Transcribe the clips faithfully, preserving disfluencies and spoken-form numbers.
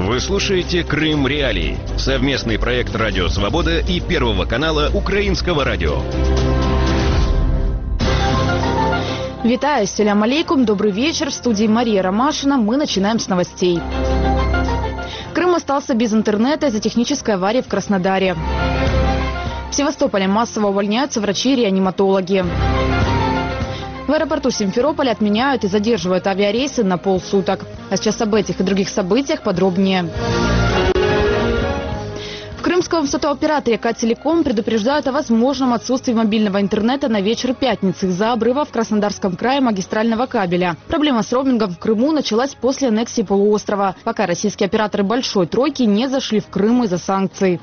Вы слушаете «Крым Реалии» – совместный проект «Радио Свобода» и Первого канала Украинского радио. Витаю, селям алейкум, добрый вечер. В студии Мария Ромашина. Мы начинаем с новостей. Крым остался без интернета из-за технической аварии в Краснодаре. В Севастополе массово увольняются врачи и реаниматологи. В аэропорту Симферополя отменяют и задерживают авиарейсы на полсуток. А сейчас об этих и других событиях подробнее. В крымском сотооператоре «Кателеком» предупреждают о возможном отсутствии мобильного интернета на вечер пятницы из-за обрыва в Краснодарском крае магистрального кабеля. Проблема с роумингом в Крыму началась после аннексии полуострова, пока российские операторы «Большой тройки» не зашли в Крым из-за санкций.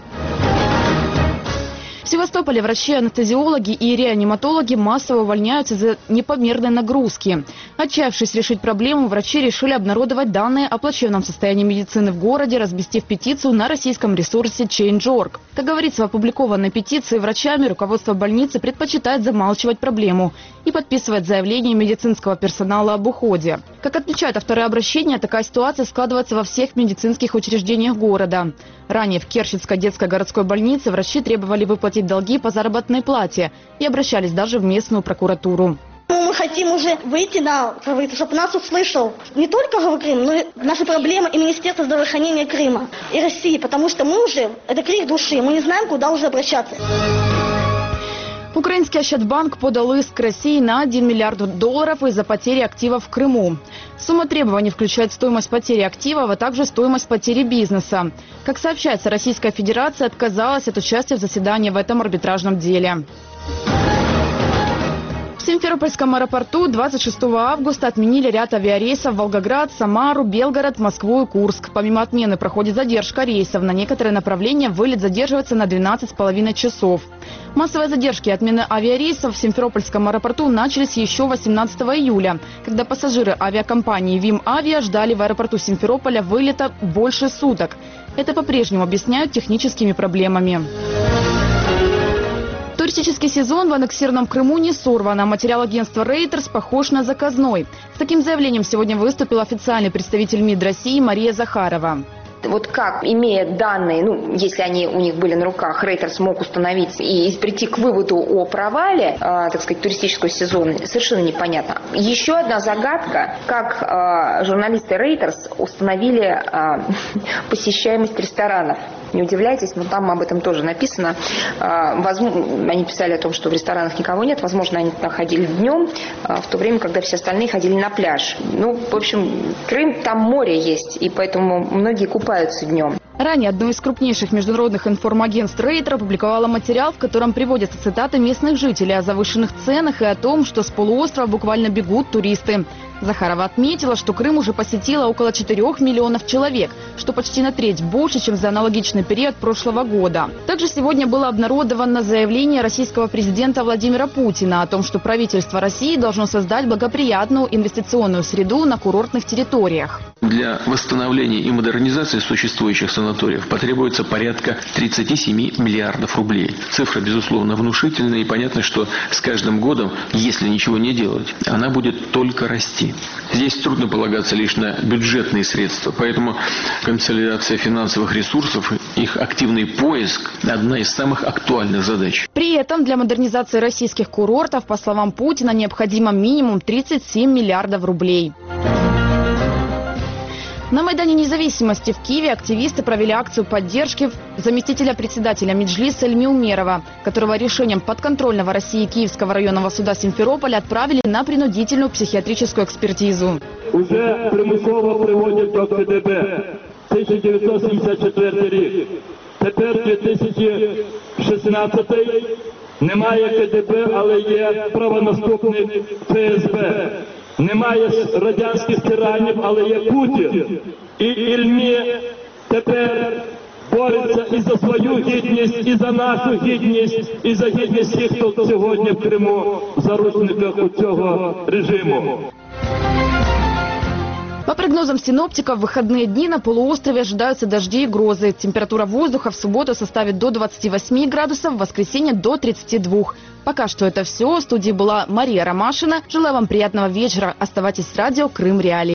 В Севастополе врачи-анестезиологи и реаниматологи массово увольняются из-за непомерной нагрузки. Отчаявшись решить проблему, врачи решили обнародовать данные о плачевном состоянии медицины в городе, разместив петицию на российском ресурсе чейндж точка орг. Как говорится в опубликованной петиции врачами, руководство больницы предпочитает замалчивать проблему и подписывать заявление медицинского персонала об уходе. Как отмечают авторы обращения, такая ситуация складывается во всех медицинских учреждениях города. Ранее в Керченской детской городской больнице врачи требовали выплатить долги по заработной плате и обращались даже в местную прокуратуру. Мы хотим уже выйти, да, чтобы нас услышал не только Крым, но и наши проблемы и Министерство здравоохранения Крыма и России, потому что мы уже, это крик души, мы не знаем, куда уже обращаться. Украинский Ощадбанк подал иск к России на один миллиард долларов из-за потери активов в Крыму. Сумма требований включает стоимость потери активов, а также стоимость потери бизнеса. Как сообщается, Российская Федерация отказалась от участия в заседании в этом арбитражном деле. В Симферопольском аэропорту двадцать шестого августа отменили ряд авиарейсов в Волгоград, Самару, Белгород, Москву и Курск. Помимо отмены проходит задержка рейсов. На некоторые направления вылет задерживается на двенадцать с половиной часов. Массовые задержки и отмены авиарейсов в Симферопольском аэропорту начались еще восемнадцатого июля, когда пассажиры авиакомпании ВИМ Авиа ждали в аэропорту Симферополя вылета больше суток. Это по-прежнему объясняют техническими проблемами. Туристический сезон в аннексированном Крыму не сорван, а материал агентства Reuters похож на заказной. С таким заявлением сегодня выступил официальный представитель МИД России Мария Захарова. Вот как, имея данные, ну, если они у них были на руках, Reuters мог установить и прийти к выводу о провале, э, так сказать, туристического сезона, совершенно непонятно. Еще одна загадка, как э, журналисты Reuters установили э, посещаемость ресторанов. Не удивляйтесь, но там об этом тоже написано. Э, возможно, они писали о том, что в ресторанах никого нет, возможно, они там ходили днем, э, в то время, когда все остальные ходили на пляж. Ну, в общем, Крым, там море есть, и поэтому многие купаются днем. Ранее одно из крупнейших международных информагентств Рейтер опубликовало материал, в котором приводятся цитаты местных жителей о завышенных ценах и о том, что с полуострова буквально бегут туристы. Захарова отметила, что Крым уже посетило около четырёх миллионов человек, что почти на треть больше, чем за аналогичный период прошлого года. Также сегодня было обнародовано заявление российского президента Владимира Путина о том, что правительство России должно создать благоприятную инвестиционную среду на курортных территориях. Для восстановления и модернизации существующих санаториев потребуется порядка тридцати семи миллиардов рублей. Цифра, безусловно, внушительная, и понятно, что с каждым годом, если ничего не делать, она будет только расти. Здесь трудно полагаться лишь на бюджетные средства, поэтому консолидация финансовых ресурсов, их активный поиск – одна из самых актуальных задач. При этом для модернизации российских курортов, по словам Путина, необходимо минимум тридцать семь миллиардов рублей. На Майдане Независимости в Киеве активисты провели акцию поддержки заместителя председателя Меджлиса Эльми Умерова, которого решением подконтрольного России Киевского районного суда Симферополя отправили на принудительную психиатрическую экспертизу. Уже примусово приводять до КДБ. тисяча дев'ятсот сімдесят четвертий рік. Тепер дві тисячі шістнадцятий. Немає КДБ, але є правонаступник ФСБ. Немає радянських тиранів, але є Путін. І Ільмі тепер бореться і за свою гідність, і за нашу гідність, і за гідність тих, хто сьогодні в Криму в заручниках у цього режиму. По прогнозам синоптиков, в выходные дни на полуострове ожидаются дожди и грозы. Температура воздуха в субботу составит до двадцати восьми градусов, в воскресенье до тридцати двух. Пока что это все. В студии была Мария Ромашина. Желаю вам приятного вечера. Оставайтесь с радио «Крым Реалии».